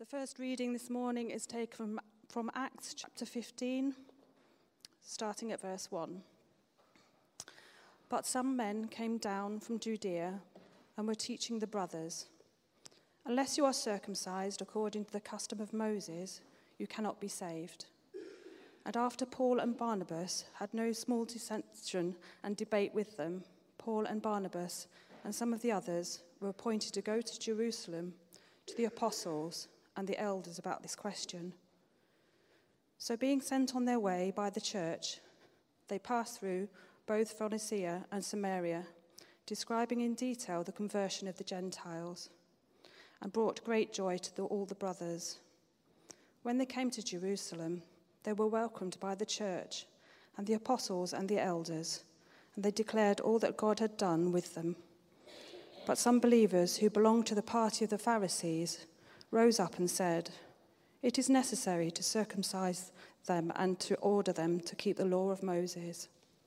The first reading this morning is taken from Acts chapter 15, starting at verse 1. But some men came down from Judea and were teaching the brothers, "Unless you are circumcised according to the custom of Moses, you cannot be saved." And after Paul and Barnabas had no small dissension and debate with them, Paul and Barnabas and some of the others were appointed to go to Jerusalem to the apostles and the elders about this question. So being sent on their way by the church, they passed through both Phoenicia and Samaria, describing in detail the conversion of the Gentiles, and brought great joy to all the brothers. When they came to Jerusalem, they were welcomed by the church and the apostles and the elders, and they declared all that God had done with them. But some believers who belonged to the party of the Pharisees rose up and said, "It is necessary to circumcise them and to order them to keep the law of Moses."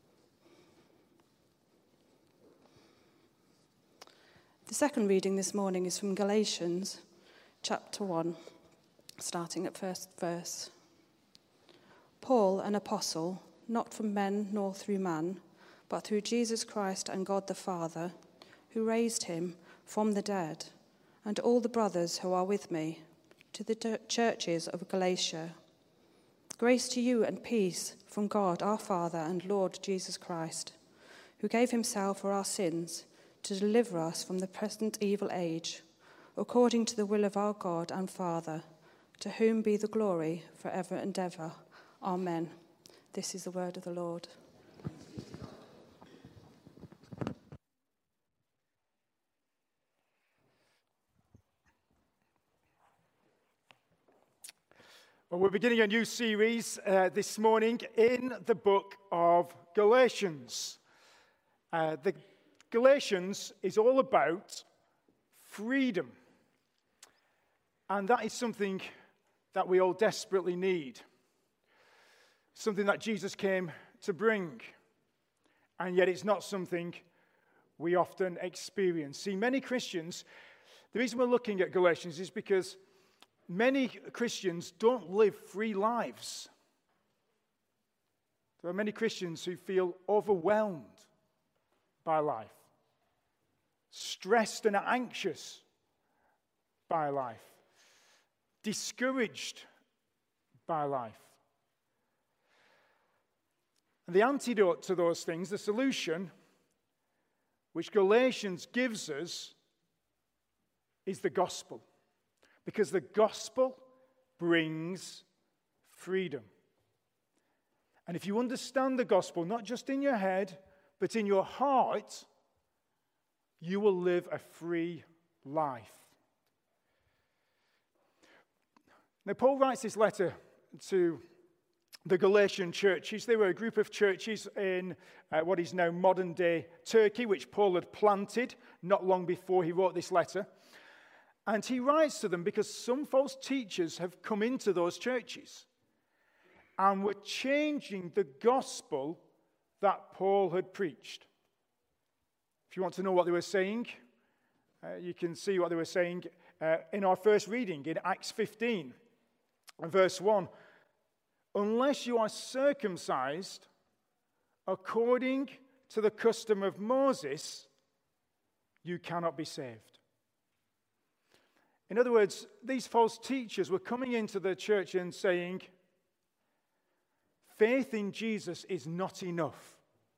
The second reading this morning is from Galatians chapter 1, starting at first verse. Paul, an apostle, not from men nor through man, but through Jesus Christ and God the Father, who raised him from the dead, and all the brothers who are with me, to the churches of Galatia. Grace to you and peace from God our Father and Lord Jesus Christ, who gave himself for our sins to deliver us from the present evil age, according to the will of our God and Father, to whom be the glory forever and ever. Amen. This is the word of the Lord. Well, we're beginning a new series this morning in the book of Galatians. The Galatians is all about freedom. And that is something that we all desperately need. Something that Jesus came to bring. And yet it's not something we often experience. See, many Christians, the reason we're looking at Galatians is because many Christians don't live free lives. There are many Christians who feel overwhelmed by life, stressed and anxious by life, discouraged by life. And the antidote to those things, the solution, which Galatians gives us, is the gospel. Because the gospel brings freedom. And if you understand the gospel, not just in your head, but in your heart, you will live a free life. Now, Paul writes this letter to the Galatian churches. They were a group of churches in what is now modern-day Turkey, which Paul had planted not long before he wrote this letter. And he writes to them because some false teachers have come into those churches and were changing the gospel that Paul had preached. If you want to know what they were saying, you can see what they were saying in our first reading in Acts 15, verse 1. "Unless you are circumcised according to the custom of Moses, you cannot be saved." In other words, these false teachers were coming into the church and saying, faith in Jesus is not enough.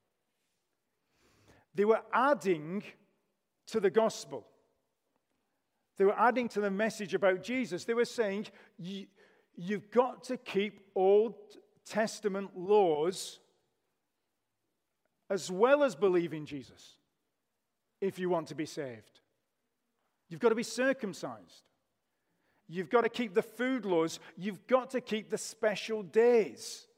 They were adding to the gospel. They were adding to the message about Jesus. They were saying, you've got to keep Old Testament laws as well as believe in Jesus if you want to be saved. You've got to be circumcised. You've got to keep the food laws. You've got to keep the special days.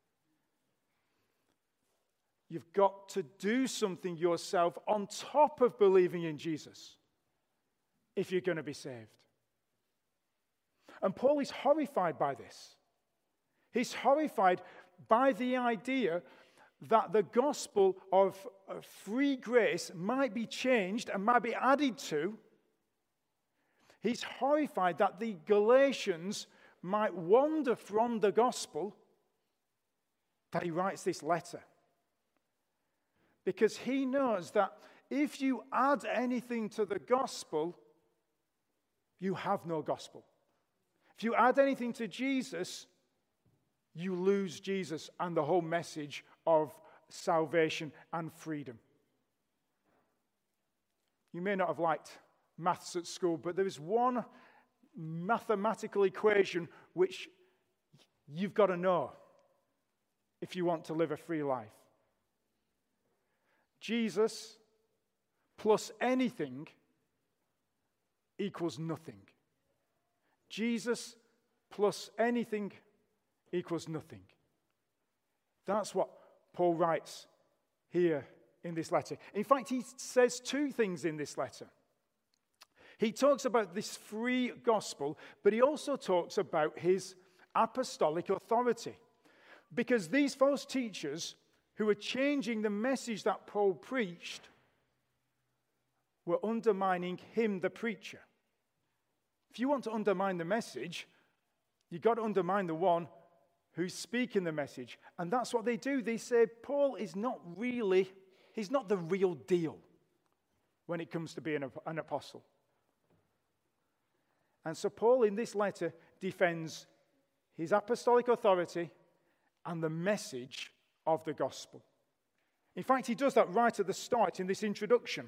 You've got to do something yourself on top of believing in Jesus if you're going to be saved. And Paul is horrified by this. He's horrified by the idea that the gospel of free grace might be changed and might be added to. He's horrified that the Galatians might wander from the gospel, that he writes this letter. Because he knows that if you add anything to the gospel, you have no gospel. If you add anything to Jesus, you lose Jesus and the whole message of salvation and freedom. You may not have liked maths at school, but there is one mathematical equation which you've got to know if you want to live a free life. Jesus plus anything equals nothing. Jesus plus anything equals nothing. That's what Paul writes here in this letter. In fact, he says two things in this letter. He talks about this free gospel, but he also talks about his apostolic authority. Because these false teachers who were changing the message that Paul preached were undermining him, the preacher. If you want to undermine the message, you've got to undermine the one who's speaking the message. And that's what they do. They say, Paul is not really, he's not the real deal when it comes to being an apostle. And so Paul, in this letter, defends his apostolic authority and the message of the gospel. In fact, he does that right at the start in this introduction.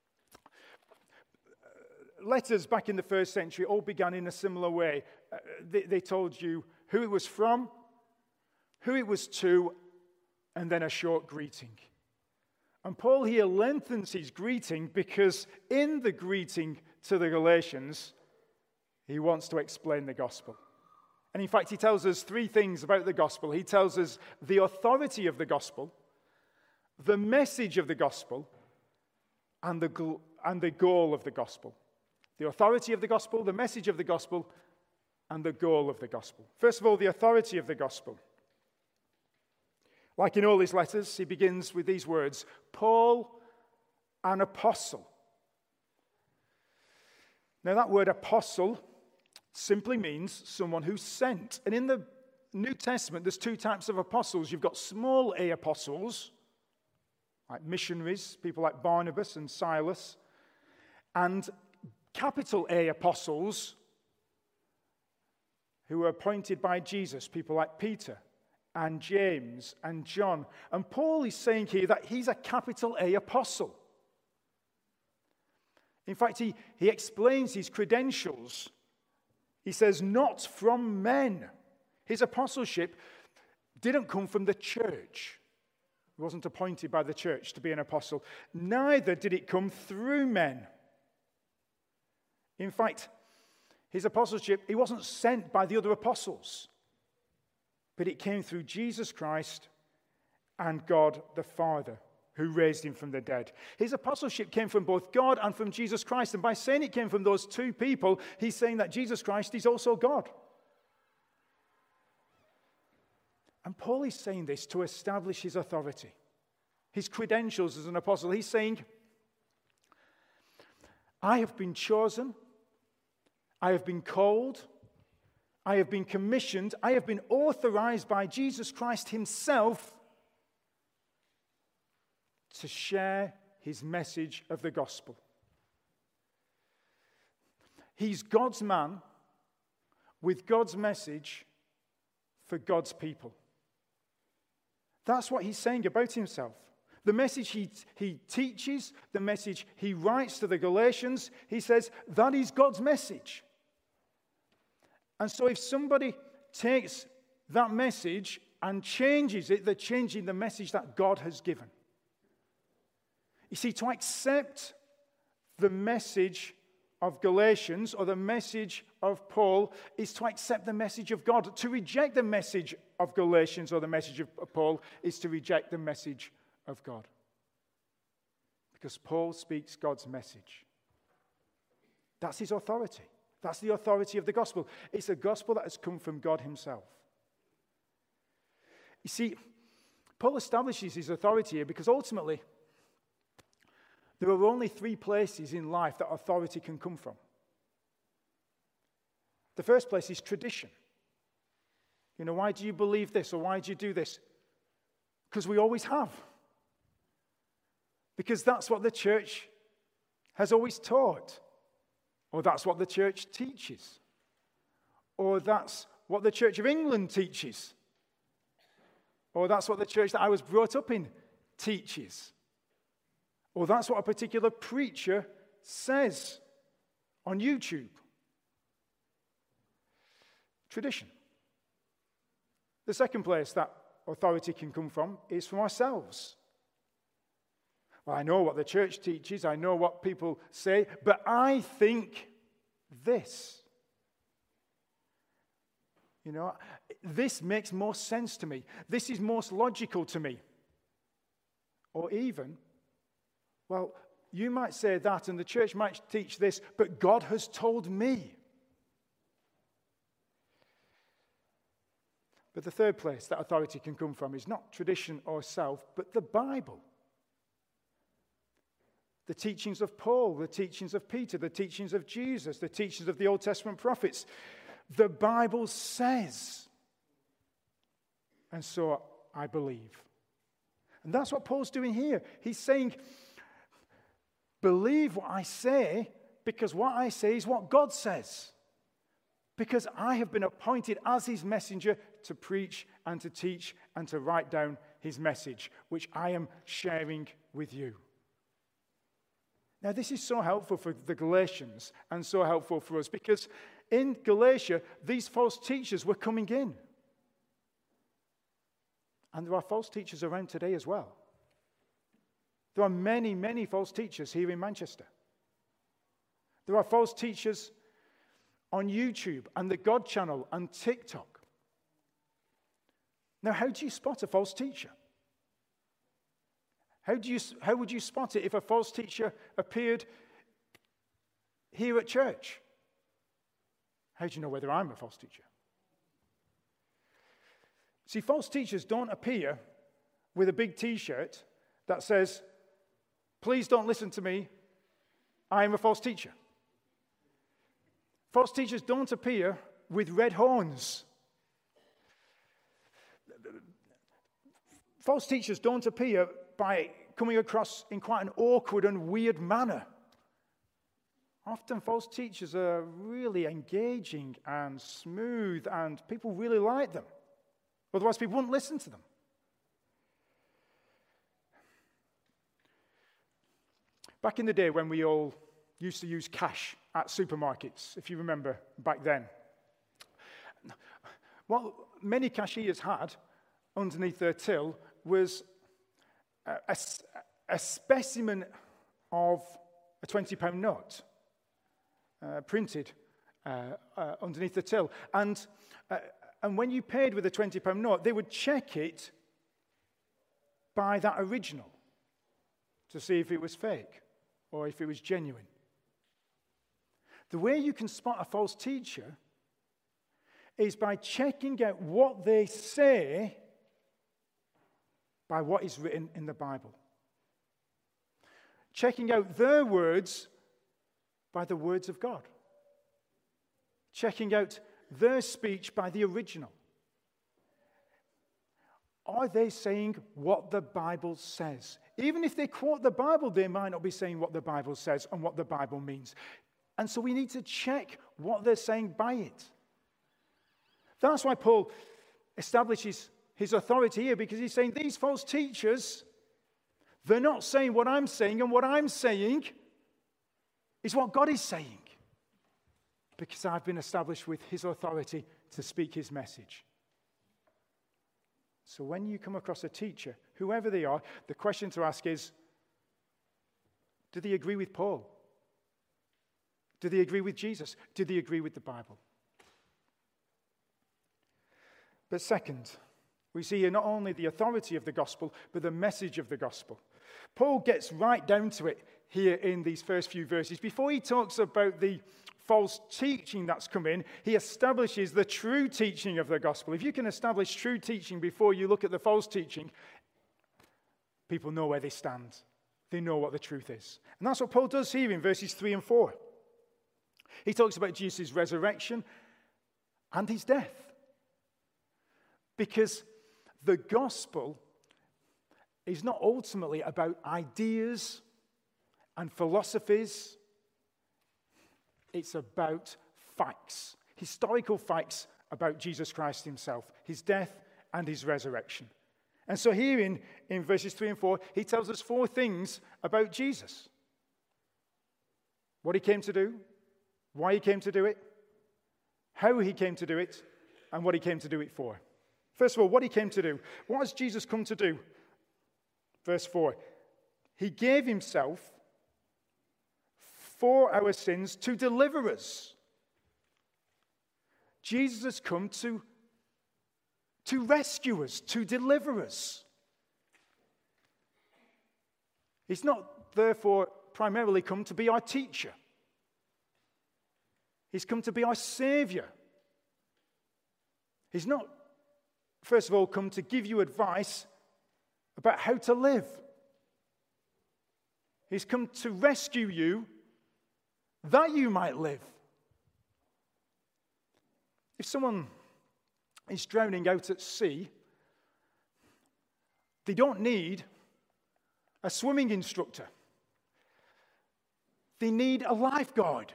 Letters back in the first century all began in a similar way. They told you who it was from, who it was to, and then a short greeting. And Paul here lengthens his greeting because in the greeting to the Galatians, he wants to explain the gospel. And in fact, he tells us three things about the gospel. He tells us the authority of the gospel, the message of the gospel, and the goal of the gospel. The authority of the gospel, the message of the gospel, and the goal of the gospel. First of all, the authority of the gospel. Like in all his letters, he begins with these words, Paul, an apostle. Now that word apostle simply means someone who's sent. And in the New Testament, there's two types of apostles. You've got small a apostles, like missionaries, people like Barnabas and Silas, and capital A apostles who were appointed by Jesus, people like Peter and James and John. And Paul is saying here that he's a capital A apostle. In fact, he explains his credentials. He says, not from men. His apostleship didn't come from the church. He wasn't appointed by the church to be an apostle. Neither did it come through men. In fact, his apostleship, he wasn't sent by the other apostles, but it came through Jesus Christ and God the Father, who raised him from the dead. His apostleship came from both God and from Jesus Christ, and by saying it came from those two people, he's saying that Jesus Christ is also God. And Paul is saying this to establish his authority, his credentials as an apostle. He's saying, I have been chosen, I have been called, I have been commissioned, I have been authorized by Jesus Christ himself to share his message of the gospel. He's God's man with God's message for God's people. That's what he's saying about himself. The message he teaches, the message he writes to the Galatians, he says, that is God's message. And so if somebody takes that message and changes it, they're changing the message that God has given. You see, to accept the message of Galatians or the message of Paul is to accept the message of God. To reject the message of Galatians or the message of Paul is to reject the message of God. Because Paul speaks God's message. That's his authority. That's the authority of the gospel. It's a gospel that has come from God himself. You see, Paul establishes his authority here because ultimately there are only three places in life that authority can come from. The first place is tradition. Why do you believe this or why do you do this? Because we always have. Because that's what the church has always taught. Or that's what the church teaches. Or that's what the Church of England teaches. Or that's what the church that I was brought up in teaches. Or that's what a particular preacher says on YouTube. Tradition. The second place that authority can come from is from ourselves. Well, I know what the church teaches, I know what people say, but I think this. This makes more sense to me. This is most logical to me. Or even, well, you might say that and the church might teach this, but God has told me. But the third place that authority can come from is not tradition or self, but the Bible. The teachings of Paul, the teachings of Peter, the teachings of Jesus, the teachings of the Old Testament prophets. The Bible says. And so I believe. And that's what Paul's doing here. He's saying, believe what I say, because what I say is what God says. Because I have been appointed as his messenger to preach and to teach and to write down his message, which I am sharing with you. Now, this is so helpful for the Galatians and so helpful for us because in Galatia, these false teachers were coming in. And there are false teachers around today as well. There are many, many false teachers here in Manchester. There are false teachers on YouTube and the God channel and TikTok. Now, how do you spot a false teacher? How would you spot it if a false teacher appeared here at church? How do you know whether I'm a false teacher? See, false teachers don't appear with a big T-shirt that says, "Please don't listen to me, I am a false teacher." False teachers don't appear with red horns. False teachers don't appear by coming across in quite an awkward and weird manner. Often false teachers are really engaging and smooth, and people really like them. Otherwise, people wouldn't listen to them. Back in the day when we all used to use cash at supermarkets, if you remember back then, what many cashiers had underneath their till was a specimen of a £20 note printed underneath the till. And when you paid with a £20 note, they would check it by that original to see if it was fake or if it was genuine. The way you can spot a false teacher is by checking out what they say by what is written in the Bible. Checking out their words by the words of God. Checking out their speech by the original. Are they saying what the Bible says? Even if they quote the Bible, they might not be saying what the Bible says and what the Bible means. And so we need to check what they're saying by it. That's why Paul establishes his authority here, because he's saying these false teachers, they're not saying what I'm saying, and what I'm saying is what God is saying, because I've been established with his authority to speak his message. So when you come across a teacher, whoever they are, the question to ask is, do they agree with Paul? Do they agree with Jesus? Do they agree with the Bible? But second, we see here not only the authority of the gospel, but the message of the gospel. Paul gets right down to it here in these first few verses. Before he talks about the false teaching that's come in, he establishes the true teaching of the gospel. If you can establish true teaching before you look at the false teaching, people know where they stand. They know what the truth is. And that's what Paul does here in verses 3 and 4. He talks about Jesus' resurrection and his death. Because the gospel is not ultimately about ideas and philosophies. It's about facts, historical facts about Jesus Christ himself, his death and his resurrection. And so here in verses 3 and 4, he tells us 4 things about Jesus. What he came to do, why he came to do it, how he came to do it, and what he came to do it for. First of all, what he came to do. What has Jesus come to do? Verse 4. He gave himself for our sins to deliver us. Jesus has come to rescue us, to deliver us. He's not, therefore, primarily come to be our teacher. He's come to be our Savior. He's not, first of all, come to give you advice about how to live. He's come to rescue you that you might live. If someone is drowning out at sea, they don't need a swimming instructor. They need a lifeguard.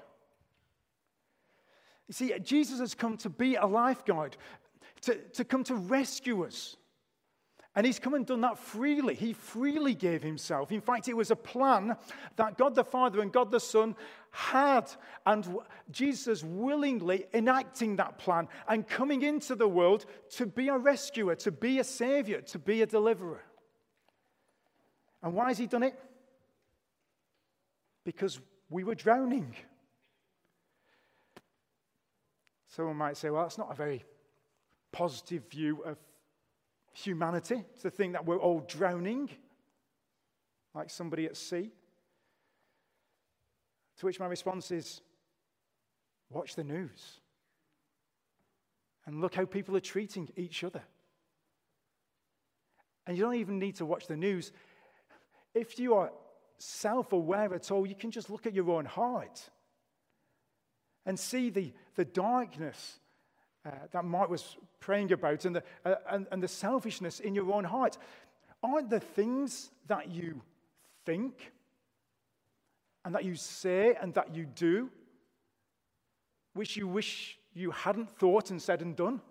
You see, Jesus has come to be a lifeguard, to come to rescue us. And he's come and done that freely. He freely gave himself. In fact, it was a plan that God the Father and God the Son had. And Jesus willingly enacting that plan and coming into the world to be a rescuer, to be a savior, to be a deliverer. And why has he done it? Because we were drowning. Someone might say, well, that's not a very positive view of humanity, to think that we're all drowning like somebody at sea. To which my response is, watch the news and look how people are treating each other. And you don't even need to watch the news. If you are self-aware at all, you can just look at your own heart and see the darkness that Mike was praying about, and the selfishness in your own heart. Aren't the things that you think and that you say and that you do which you wish you hadn't thought and said and done?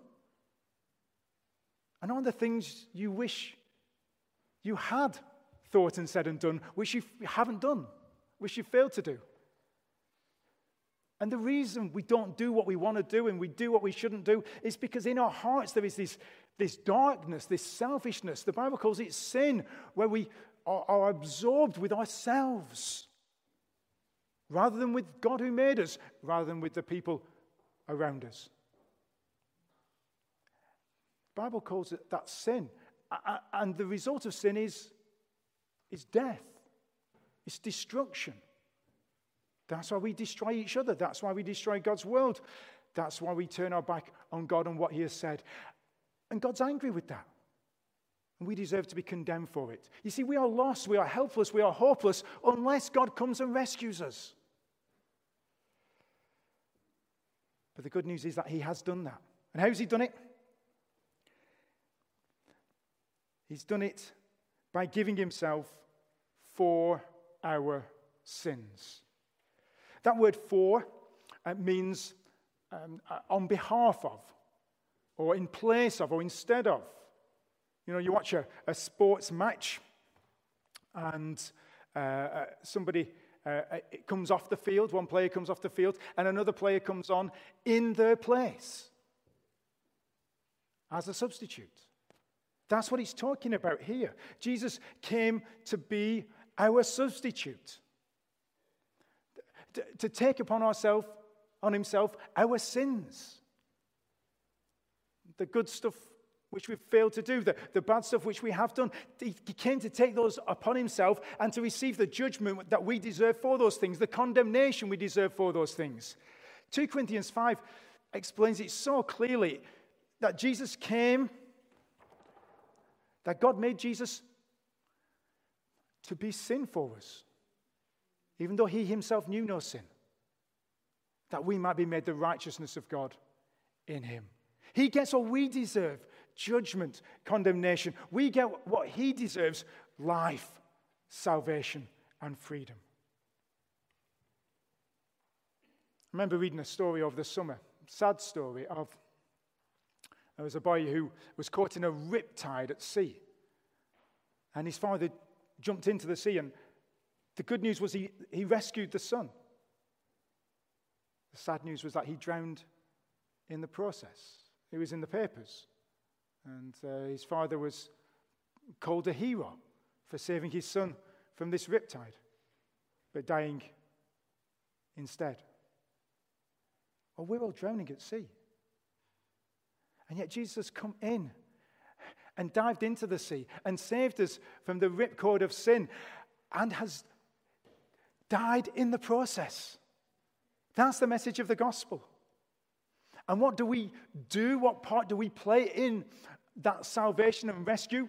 And aren't the things you wish you had thought and said and done which you haven't done, which you failed to do? And the reason we don't do what we want to do and we do what we shouldn't do is because in our hearts there is this darkness, this selfishness. The Bible calls it sin, where we are absorbed with ourselves rather than with God who made us, rather than with the people around us. The Bible calls it that sin. And the result of sin is death. It's destruction. That's why we destroy each other. That's why we destroy God's world. That's why we turn our back on God and what he has said. And God's angry with that. And we deserve to be condemned for it. You see, we are lost, we are helpless, we are hopeless unless God comes and rescues us. But the good news is that he has done that. And how has he done it? He's done it by giving himself for our sins. That word for means on behalf of, or in place of, or instead of. You know, you watch a sports match and somebody it comes off the field, one player comes off the field, and another player comes on in their place as a substitute. That's what he's talking about here. Jesus came to be our substitute. To take upon himself our sins. The good stuff which we've failed to do, the bad stuff which we have done. He came to take those upon himself and to receive the judgment that we deserve for those things, the condemnation we deserve for those things. 2 Corinthians 5 explains it so clearly that Jesus came, that God made Jesus to be sin for us, even though he himself knew no sin, that we might be made the righteousness of God in him. He gets what we deserve, judgment, condemnation. We get what he deserves, life, salvation, and freedom. I remember reading a story over the summer, sad story of there was a boy who was caught in a riptide at sea. And his father jumped into the sea, and the good news was he rescued the son. The sad news was that he drowned in the process. It was in the papers. And his father was called a hero for saving his son from this riptide, but dying instead. Well, we're all drowning at sea. And yet Jesus has come in and dived into the sea and saved us from the ripcord of sin and has died in the process. That's the message of the gospel. And what do we do? What part do we play in that salvation and rescue?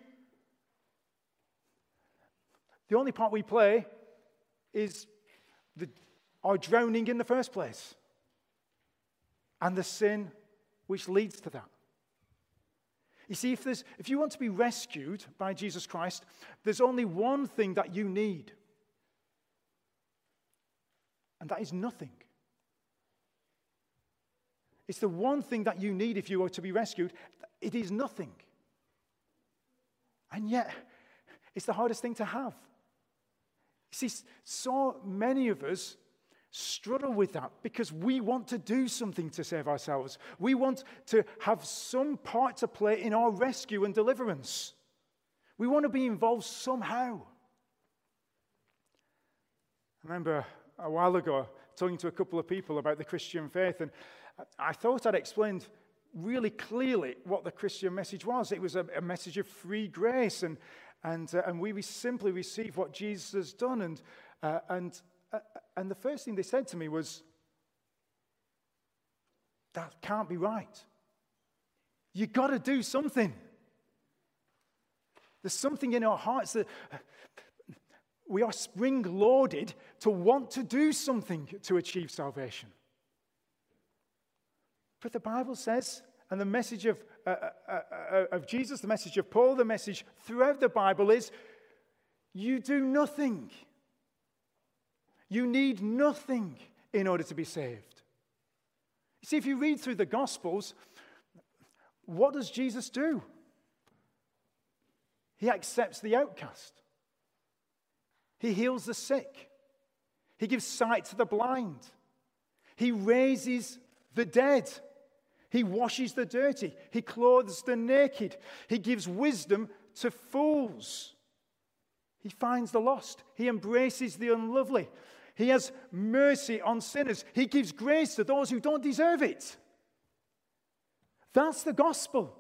The only part we play is our drowning in the first place and the sin which leads to that. You see, if you want to be rescued by Jesus Christ, there's only one thing that you need, and that is nothing. It's the one thing that you need if you are to be rescued. It is nothing. And yet, it's the hardest thing to have. You see, so many of us struggle with that because we want to do something to save ourselves. We want to have some part to play in our rescue and deliverance. We want to be involved somehow. I remember a while ago talking to a couple of people about the Christian faith, and I thought I'd explained really clearly what the Christian message was. It was a message of free grace, and we simply receive what Jesus has done. And the first thing they said to me was, that can't be right. You've got to do something. There's something in our hearts that we are spring-loaded to want to do something to achieve salvation. But the Bible says, and the message of Jesus, the message of Paul, the message throughout the Bible is, you do nothing. You need nothing in order to be saved. You see, if you read through the Gospels, what does Jesus do? He accepts the outcast. He heals the sick. He gives sight to the blind. He raises the dead. He washes the dirty. He clothes the naked. He gives wisdom to fools. He finds the lost. He embraces the unlovely. He has mercy on sinners. He gives grace to those who don't deserve it. That's the gospel.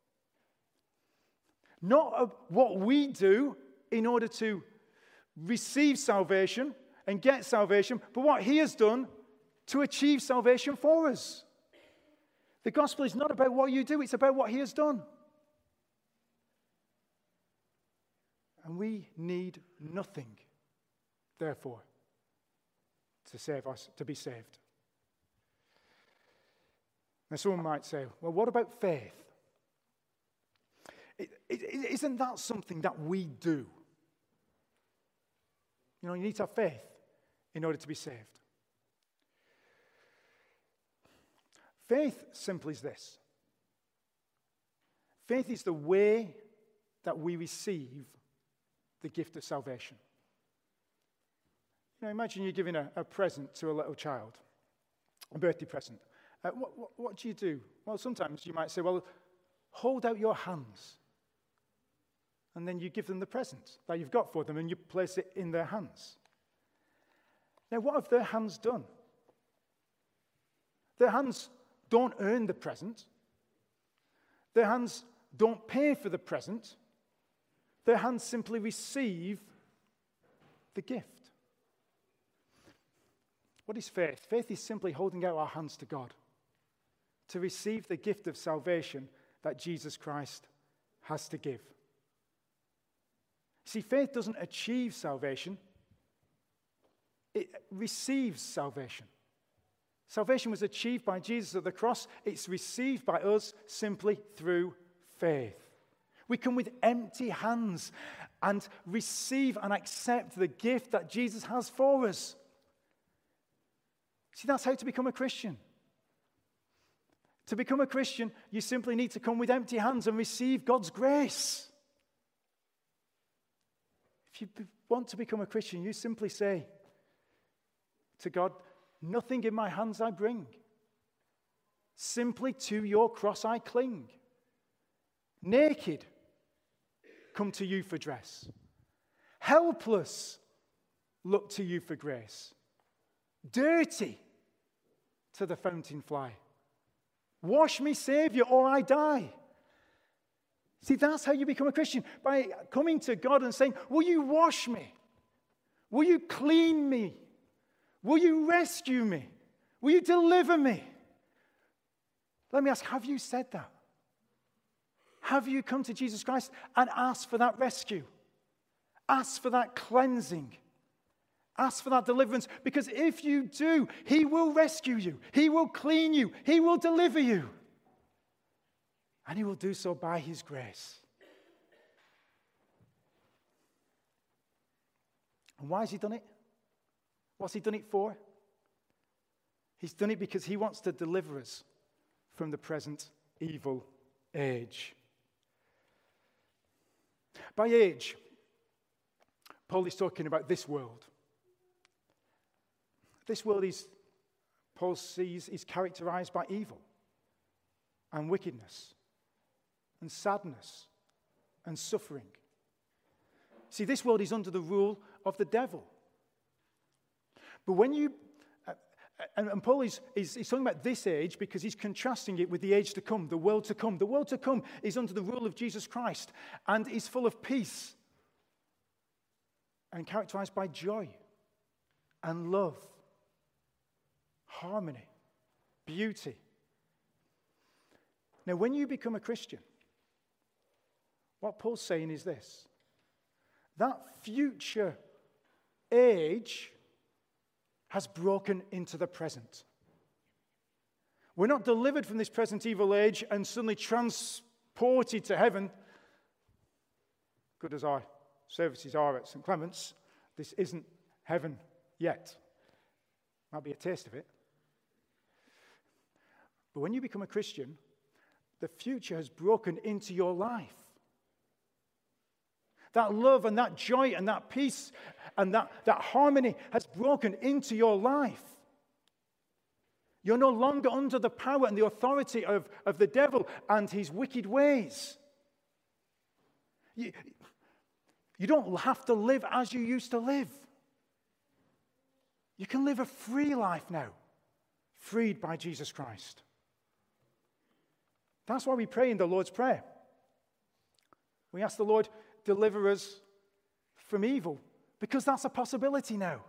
Not what we do in order to receive salvation and get salvation, but what he has done to achieve salvation for us. The gospel is not about what you do, it's about what he has done. And we need nothing, therefore, to save us, to be saved. Now, someone might say, well, what about faith? Isn't that something that we do? You know, you need to have faith in order to be saved. Faith simply is this. Faith is the way that we receive the gift of salvation. You know, imagine you're giving a present to a little child, a birthday present. What do you do? Well, sometimes you might say, well, hold out your hands. And then you give them the present that you've got for them and you place it in their hands. Now, what have their hands done? Their hands don't earn the present. Their hands don't pay for the present. Their hands simply receive the gift. What is faith? Faith is simply holding out our hands to God to receive the gift of salvation that Jesus Christ has to give. See, faith doesn't achieve salvation. It receives salvation. Salvation was achieved by Jesus at the cross. It's received by us simply through faith. We come with empty hands and receive and accept the gift that Jesus has for us. See, that's how to become a Christian. To become a Christian, you simply need to come with empty hands and receive God's grace. If you want to become a Christian, you simply say to God, nothing in my hands I bring. Simply to your cross I cling. Naked, come to you for dress. Helpless, look to you for grace. Dirty, to the fountain fly. Wash me, Savior, or I die. See, that's how you become a Christian. By coming to God and saying, will you wash me? Will you clean me? Will you rescue me? Will you deliver me? Let me ask, have you said that? Have you come to Jesus Christ and asked for that rescue? Ask for that cleansing? Ask for that deliverance? Because if you do, He will rescue you. He will clean you. He will deliver you. And He will do so by His grace. And why has He done it? What's He done it for? He's done it because He wants to deliver us from the present evil age. By age, Paul is talking about this world. This world Paul sees, is characterized by evil and wickedness and sadness and suffering. See, this world is under the rule of the devil. But when you, and Paul is talking about this age because he's contrasting it with the age to come, the world to come. The world to come is under the rule of Jesus Christ and is full of peace and characterized by joy and love, harmony, beauty. Now, when you become a Christian, what Paul's saying is this: that future age has broken into the present. We're not delivered from this present evil age and suddenly transported to heaven. Good as our services are at St. Clement's, this isn't heaven yet. Might be a taste of it. But when you become a Christian, the future has broken into your life. That love and that joy and that peace and that harmony has broken into your life. You're no longer under the power and the authority of the devil and his wicked ways. You don't have to live as you used to live. You can live a free life now, freed by Jesus Christ. That's why we pray in the Lord's Prayer. We ask the Lord, deliver us from evil, because that's a possibility now.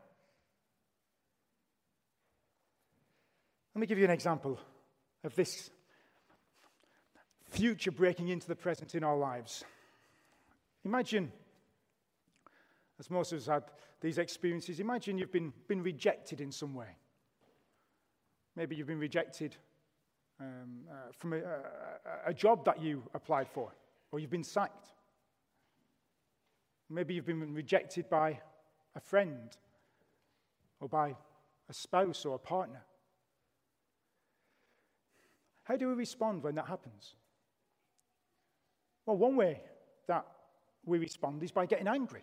Let me give you an example of this future breaking into the present in our lives. Imagine, as most of us had these experiences, imagine you've been rejected in some way. Maybe you've been rejected from a job that you applied for, or you've been sacked. Maybe you've been rejected by a friend, or by a spouse or a partner. How do we respond when that happens? Well, one way that we respond is by getting angry.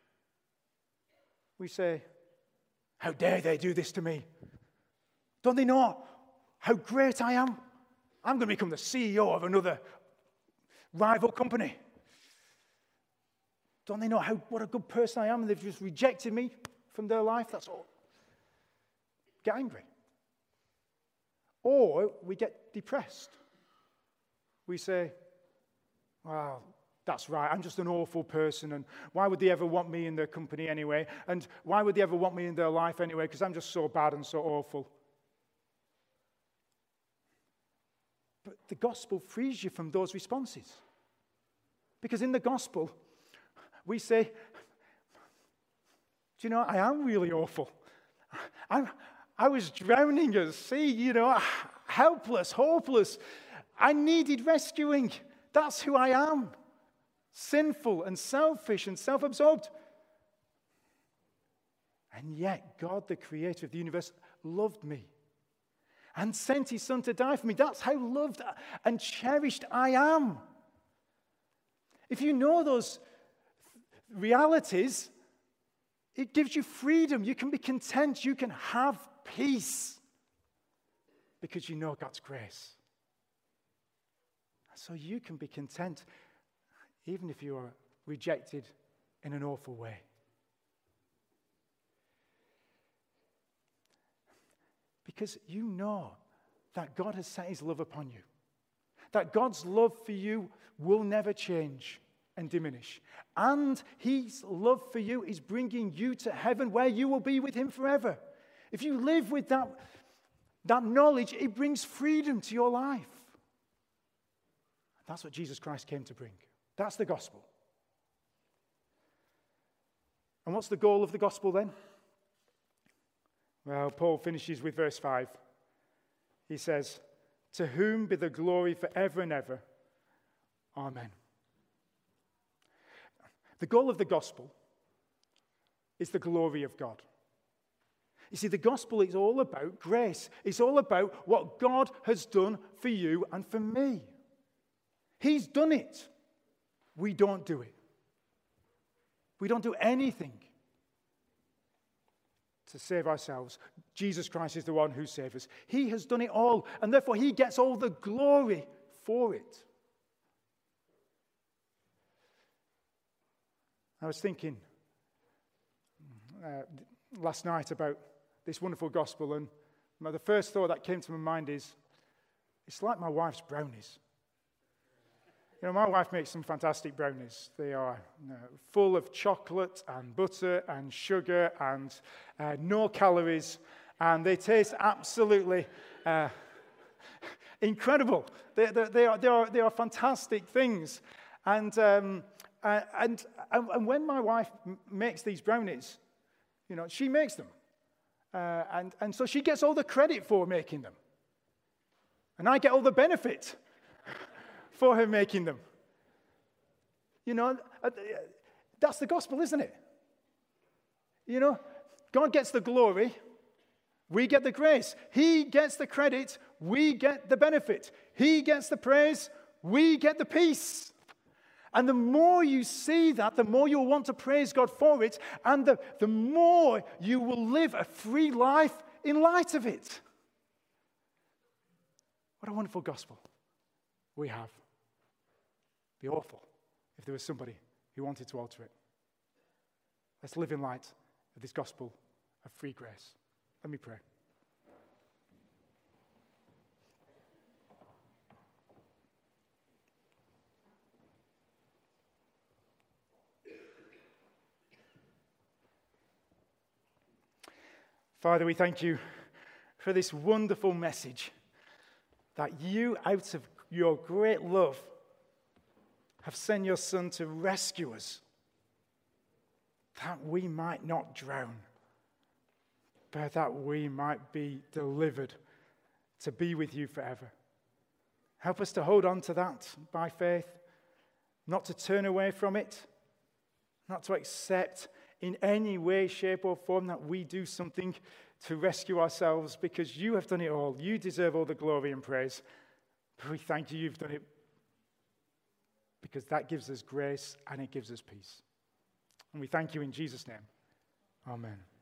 We say, how dare they do this to me? Don't they know how great I am? I'm going to become the CEO of another rival company. Don't they know what a good person I am, and they've just rejected me from their life? That's all. Get angry. Or we get depressed. We say, well, that's right, I'm just an awful person, and why would they ever want me in their company anyway? And why would they ever want me in their life anyway? Because I'm just so bad and so awful. But the gospel frees you from those responses. Because in the gospel, we say, do you know, I am really awful. I was drowning at sea, helpless, hopeless. I needed rescuing. That's who I am. Sinful and selfish and self-absorbed. And yet, God, the creator of the universe, loved me and sent his son to die for me. That's how loved and cherished I am. If you know those realities, it gives you freedom. You can be content. You can have peace because you know God's grace. So you can be content even if you are rejected in an awful way. Because you know that God has set his love upon you. That God's love for you will never change and diminish. And his love for you is bringing you to heaven where you will be with him forever. If you live with that knowledge, it brings freedom to your life. That's what Jesus Christ came to bring. That's the gospel. And what's the goal of the gospel then? Well, Paul finishes with verse 5. He says, "To whom be the glory forever and ever. Amen." The goal of the gospel is the glory of God. You see, the gospel is all about grace. It's all about what God has done for you and for me. He's done it. We don't do it. We don't do anything to save ourselves. Jesus Christ is the one who saves us. He has done it all, and therefore he gets all the glory for it. I was thinking last night about this wonderful gospel, and the first thought that came to my mind is, it's like my wife's brownies. My wife makes some fantastic brownies. They are full of chocolate and butter and sugar and no calories, and they taste absolutely incredible. They are fantastic things. And when my wife makes these brownies, she makes them, and so she gets all the credit for making them, and I get all the benefit for her making them. That's the gospel, isn't it? God gets the glory, we get the grace. He gets the credit, we get the benefit. He gets the praise, we get the peace. And the more you see that, the more you'll want to praise God for it, and the more you will live a free life in light of it. What a wonderful gospel we have. It'd be awful if there was somebody who wanted to alter it. Let's live in light of this gospel of free grace. Let me pray. Father, we thank you for this wonderful message that you, out of your great love, have sent your Son to rescue us, that we might not drown, but that we might be delivered to be with you forever. Help us to hold on to that by faith, not to turn away from it, not to accept in any way, shape, or form that we do something to rescue ourselves, because you have done it all. You deserve all the glory and praise. But we thank you, you've done it, because that gives us grace and it gives us peace. And we thank you in Jesus' name. Amen.